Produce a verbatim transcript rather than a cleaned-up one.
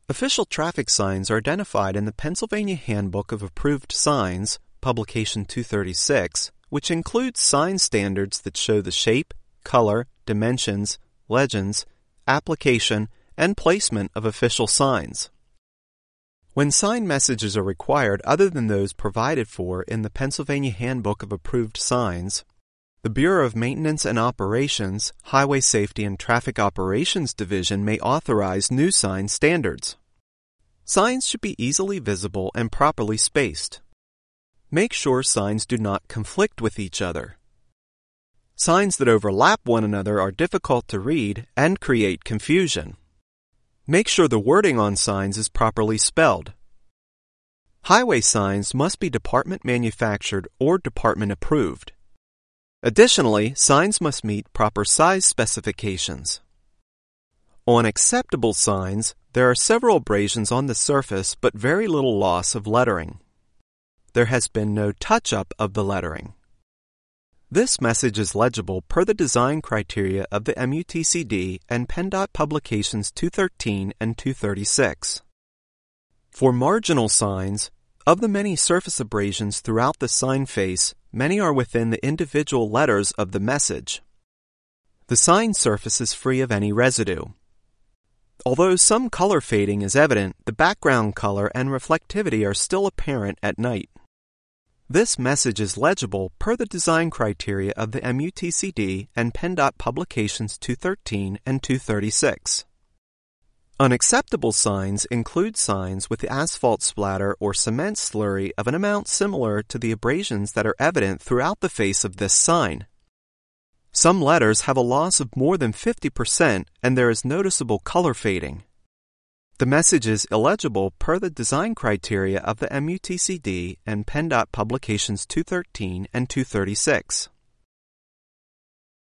Official traffic signs are identified in the Pennsylvania Handbook of Approved Signs, Publication two thirty-six, which includes sign standards that show the shape, color, dimensions, legends, application, and placement of official signs. When sign messages are required other than those provided for in the Pennsylvania Handbook of Approved Signs, the Bureau of Maintenance and Operations, Highway Safety and Traffic Operations Division may authorize new sign standards. Signs should be easily visible and properly spaced. Make sure signs do not conflict with each other. Signs that overlap one another are difficult to read and create confusion. Make sure the wording on signs is properly spelled. Highway signs must be department manufactured or department approved. Additionally, signs must meet proper size specifications. On acceptable signs, there are several abrasions on the surface but very little loss of lettering. There has been no touch-up of the lettering. This message is legible per the design criteria of the M U T C D and PennDOT Publications two thirteen and two thirty-six. For marginal signs, of the many surface abrasions throughout the sign face, many are within the individual letters of the message. The sign surface is free of any residue. Although some color fading is evident, the background color and reflectivity are still apparent at night. This message is legible per the design criteria of the M U T C D and PennDOT Publications two thirteen and two thirty-six. Unacceptable signs include signs with the asphalt splatter or cement slurry of an amount similar to the abrasions that are evident throughout the face of this sign. Some letters have a loss of more than fifty percent and there is noticeable color fading. The message is illegible per the design criteria of the M U T C D and PennDOT Publications two thirteen and two thirty-six.